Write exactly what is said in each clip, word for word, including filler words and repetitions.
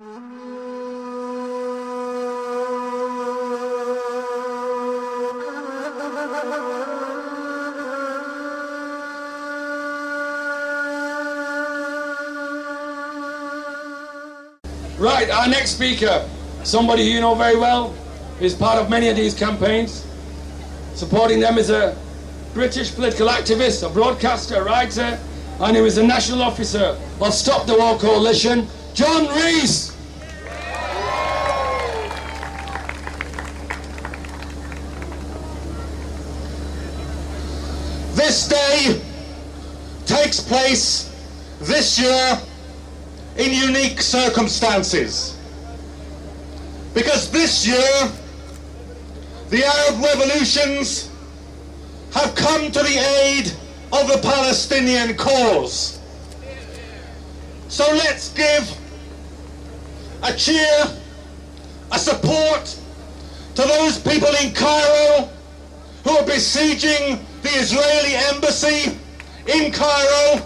Right, our next speaker, somebody you know very well, is part of many of these campaigns. Supporting them is a British political activist, a broadcaster, a writer, and he was a national officer of Stop the War Coalition, John Rees. This day takes place this year in unique circumstances, because this year the Arab revolutions have come to the aid of the Palestinian cause. So let's give a cheer, a support to those people in Cairo who are besieging the Israeli embassy in Cairo.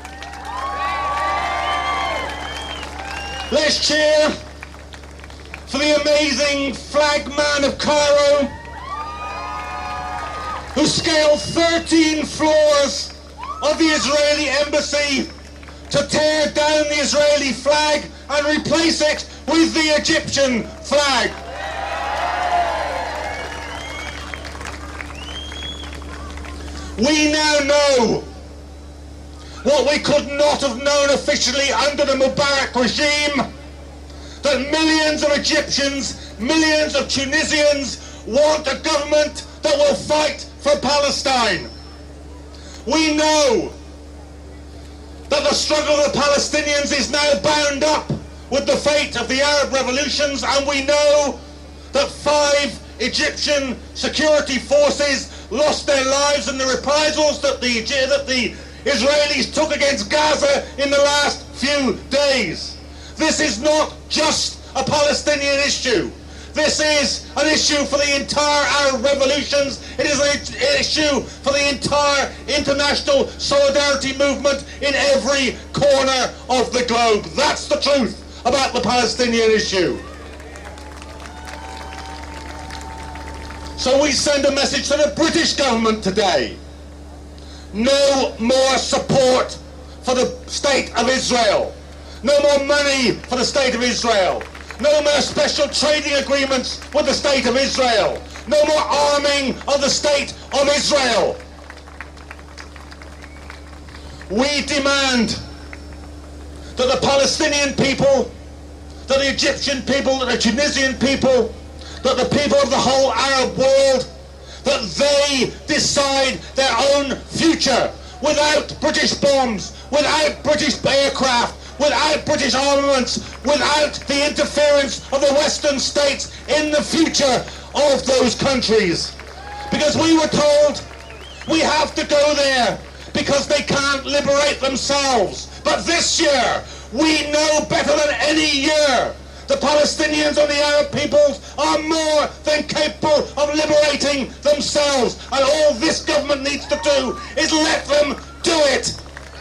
Let's cheer for the amazing flag man of Cairo who scaled thirteen floors of the Israeli embassy to tear down the Israeli flag and replace it with the Egyptian flag. We now know what we could not have known officially under the Mubarak regime, that millions of Egyptians, millions of Tunisians want a government that will fight for Palestine. We know that the struggle of the Palestinians is now bound up with the fate of the Arab revolutions, and we know that five Egyptian security forces lost their lives in the reprisals that the, that the Israelis took against Gaza in the last few days. This is not just a Palestinian issue. This is an issue for the entire Arab revolutions. It is an issue for the entire international solidarity movement in every corner of the globe. That's the truth about the Palestinian issue. So we send a message to the British government today. No more support for the State of Israel. No more money for the State of Israel. No more special trading agreements with the State of Israel. No more arming of the State of Israel. We demand that the Palestinian people, that the Egyptian people, that the Tunisian people, that the people of the whole Arab world, that they decide their own future without British bombs, without British aircraft, without British armaments, without the interference of the Western states in the future of those countries. Because we were told we have to go there because they can't liberate themselves. But this year, we know better than any year the Palestinians and the Arab peoples are more than capable of liberating themselves. And all this government needs to do is let them do it.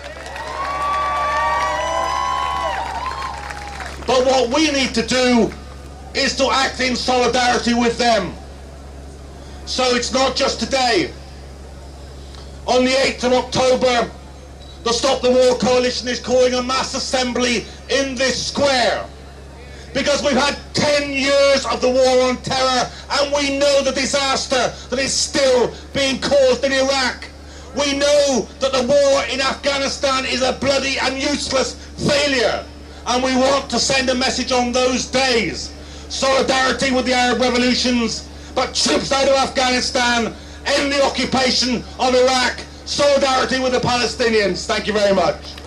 But what we need to do is to act in solidarity with them. So it's not just today. On the eighth of October, the Stop the War Coalition is calling a mass assembly in this square. Because we've had ten years of the war on terror, and we know the disaster that is still being caused in Iraq. We know that the war in Afghanistan is a bloody and useless failure. And we want to send a message on those days. Solidarity with the Arab revolutions, but troops out of Afghanistan, end the occupation of Iraq, solidarity with the Palestinians. Thank you very much.